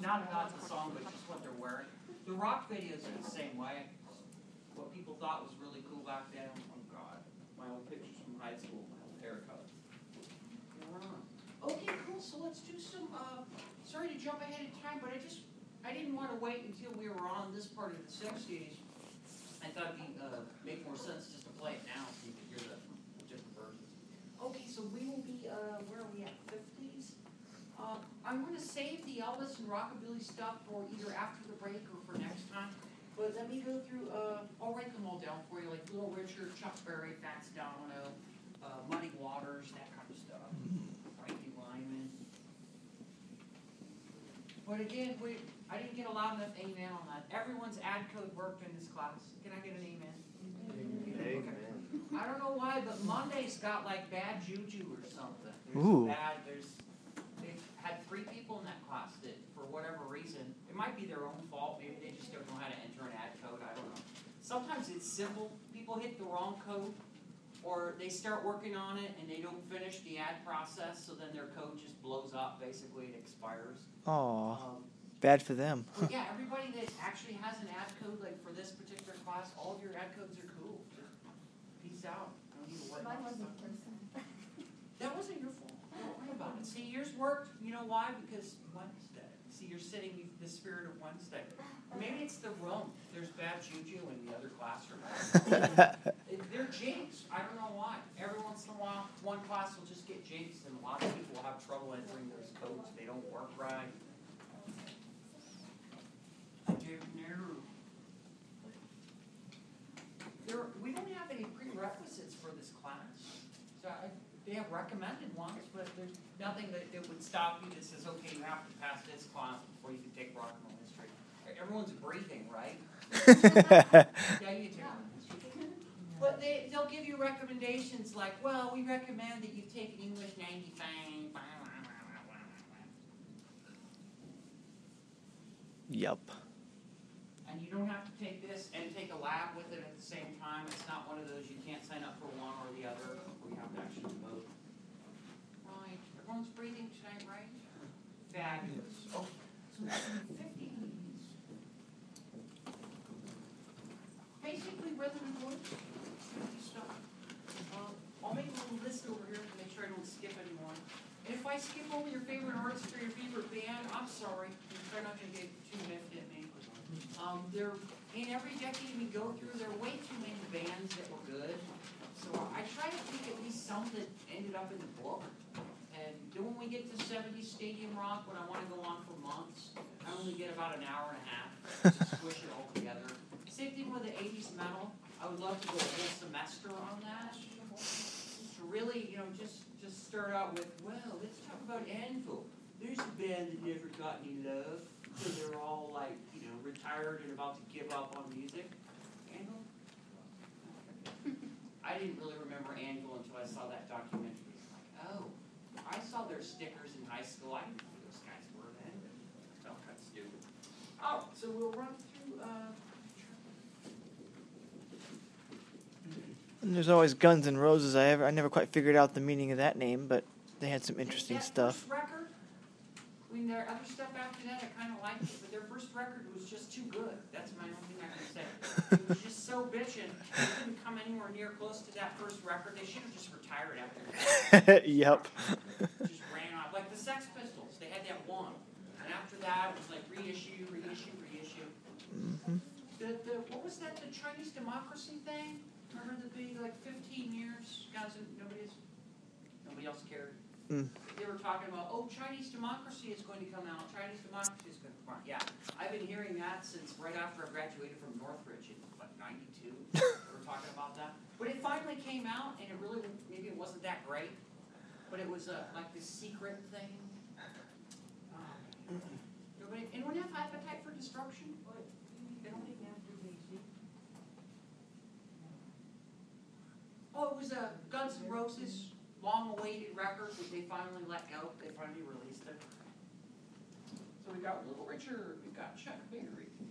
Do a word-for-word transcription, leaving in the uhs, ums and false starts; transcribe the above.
not about the song, but just what they're wearing. The rock videos are the same way. What people thought was really cool back then. Oh God, my old pictures from high school, my old haircut. Okay, cool. So let's do some. Uh, sorry to jump ahead in time, but I just I didn't want to wait until we were on this part of the sixties. I thought it'd be, uh, make more sense just to play it now, so you could hear the different versions. Okay, so we will be. Uh, where are we at? fifties. Uh, I'm going to save the Elvis and rockabilly stuff for either after the break or for next time. But let me go through, uh, I'll write them all down for you, like Little Richard, Chuck Berry, Fats Domino, uh, Muddy Waters, that kind of stuff. Frankie Lyman. But again, we, I didn't get a loud enough amen on that. Everyone's ad code worked in this class. Can I get an amen? Amen. Okay. I don't know why, but Monday's got like bad juju or something. There's Ooh. bad, there's, they've had three people in that class that, for whatever reason, it might be their own fault. Maybe they just don't know how to enter an ad code. I don't know. Sometimes it's simple. People hit the wrong code, or they start working on it and they don't finish the ad process, so then their code just blows up. Basically, it expires. Aw, Um, bad for them. but yeah, everybody that actually has an ad code, like for this particular class, all of your ad codes are cool. Just peace out. I don't need to worry Mine about wasn't stuff. person. That wasn't your fault. Don't worry about it. See, yours worked. You know why? Because Wednesday. See, you're sitting with the spirit of Wednesday. Or maybe it's the room. There's bad juju in the other classroom. They're jinxed. I don't know why. Every once in a while, one class will just get jinxed, and a lot of people will have trouble entering those codes. They don't work right. I don't know. There, we don't have any prerequisites for this class. So I, they have recommended ones, but there's nothing that, that would stop you that says, okay, you have to pass this class before you can take rock and roll history. Everyone's breathing, right? Yeah, you take rock and history. But they, they'll give you recommendations like, well, we recommend that you take an English ninety-five. Yup. And you don't have to take this and take a lab with it at the same time. It's not one of those you can't sign up for one or the other. We have to actually do both. Right. Everyone's breathing tonight, right? Fabulous. Oh, so that's fifties. Basically, rhythm and blues. fifties stuff. Uh, I'll make a little list over here to make sure I don't skip anyone. And if I skip over your favorite artist or your favorite band, I'm sorry. They're not going to get too miffed at me. Um, there, in every decade we go through, there are way too many bands that were good. So I try to pick at least some that ended up in the book. And then when we get to seventies Stadium Rock, when I want to go on for months, I only get about an hour and a half to squish it all together. Same thing with the eighties metal. I would love to go a whole semester on that. To really, you know, just, just start out with, well, let's talk about Anvil. There's a band that never got any love. So they're all like, you know, retired and about to give up on music. Anvil? I didn't really remember Anvil until I saw that documentary. It's like, oh, I saw their stickers in high school. I didn't know who those guys were then. It felt kind of stupid. Oh, so we'll run through. Uh, And there's always Guns N' Roses. I ever, I never quite figured out the meaning of that name, but they had some interesting that stuff. First record, I mean, their other stuff after that, I kind of liked it, but their first record was just too good. That's my only thing I can say. It was just so bitchin'. They couldn't come anywhere near close to that first record. They should have just retired after that. Yep. Just ran off. Like the Sex Pistols, they had that one. And after that, it was like reissue, reissue, reissue. Mm-hmm. The, the, what was that, the Chinese democracy thing? Remember the big, like, fifteen years? Guys, nobody's, nobody else cared. Mm. They were talking about, oh, Chinese democracy is going to come out. Chinese democracy is going to come out. Yeah, I've been hearing that since right after I graduated from Northridge in, like, ninety-two. We were talking about that. But it finally came out, and it really, maybe it wasn't that great. But it was, uh, like, this secret thing. Um, nobody, anyone have appetite for destruction? They don't even have to do D C. Oh, it was a Guns N' Roses long-awaited record that they finally let go. They finally released it. So we got Little Richard, we got Chuck Berry,